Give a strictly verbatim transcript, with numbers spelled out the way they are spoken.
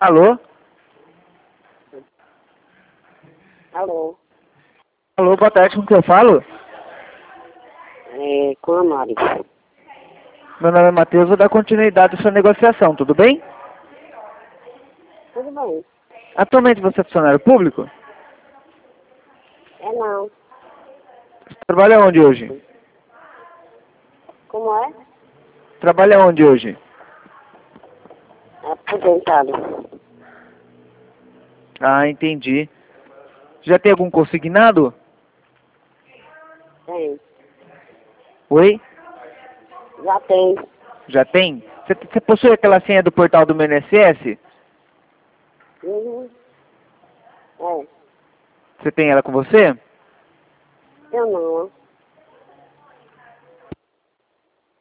Alô? Alô? Alô, boa tarde, com quem eu falo? É, com a Mari. Meu nome é Matheus, vou dar continuidade à sua negociação, tudo bem? Tudo bem. Atualmente você é funcionário público? É não. Você trabalha onde hoje? Como é? Trabalha onde hoje? É aposentado. Ah, entendi. Já tem algum consignado? Tem. Oi? Já tem. Já tem? Você, você possui aquela senha do portal do meu I N S S? Uhum. É. Você tem ela com você? Eu não.